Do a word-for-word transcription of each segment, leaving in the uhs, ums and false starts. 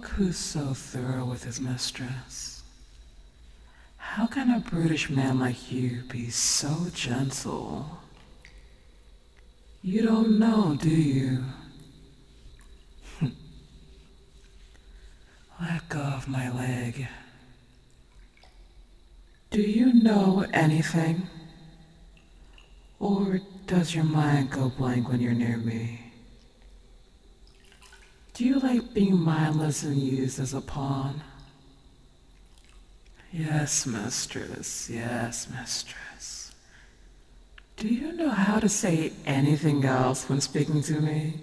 Look who's so thorough with his mistress. How can a brutish man like you be so gentle? You don't know, do you? Let go of my leg. Do you know anything? Or does your mind go blank when you're near me? Do you like being mindless and used as a pawn? Yes, mistress, yes, mistress. Do you know how to say anything else when speaking to me?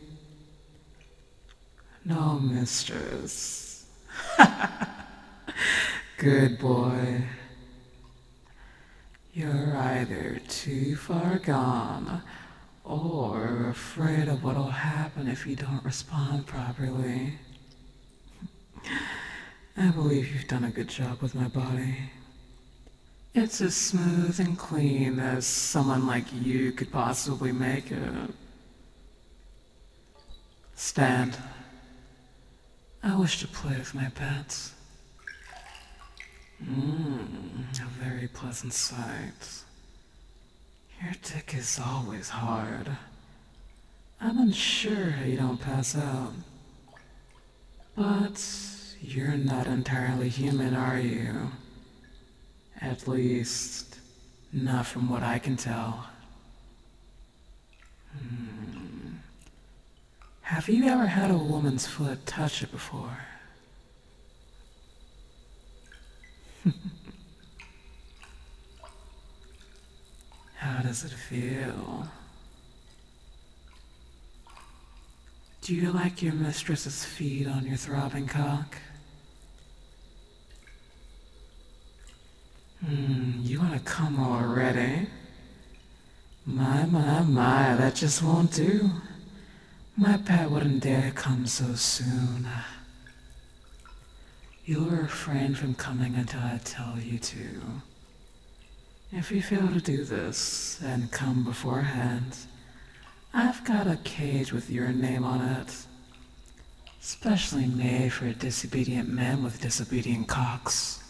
No, mistress. Good boy. You're either too far gone or afraid of what'll happen if you don't respond properly. I believe you've done a good job with my body. It's as smooth and clean as someone like you could possibly make it. Stand. I wish to play with my pets. Mmm, a very pleasant sight. Your dick is always hard. I'm unsure how you don't pass out. But you're not entirely human, are you? At least, not from what I can tell. Hmm. Have you ever had a woman's foot touch it before? How does it feel? Do you like your mistress's feet on your throbbing cock? Hmm, you wanna come already? My, my, my, that just won't do. My pet wouldn't dare come so soon. You'll refrain from coming until I tell you to. If you fail to do this and come beforehand, I've got a cage with your name on it. Specially made for disobedient men with disobedient cocks.